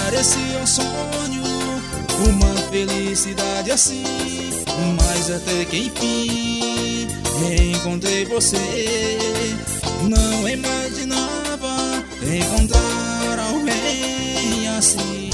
parecia um sonho, uma felicidade assim, mas até que enfim encontrei você. Não imaginava encontrar alguém assim,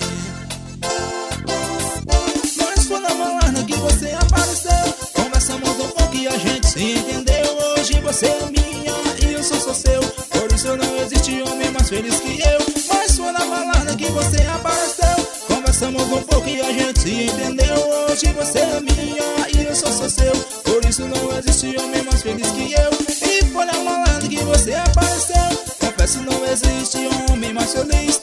mas foi na balada que você apareceu. Conversamos um pouco e a gente se entendeu. Hoje você é minha e eu sou seu, por isso não existe homem mais feliz que eu. Mas foi na balada que você apareceu. Conversamos um pouco e a gente se entendeu. Hoje você é minha e eu sou seu, por isso não existe homem mais feliz que eu. E foi na balada que você apareceu. Confesso, não existe homem mais feliz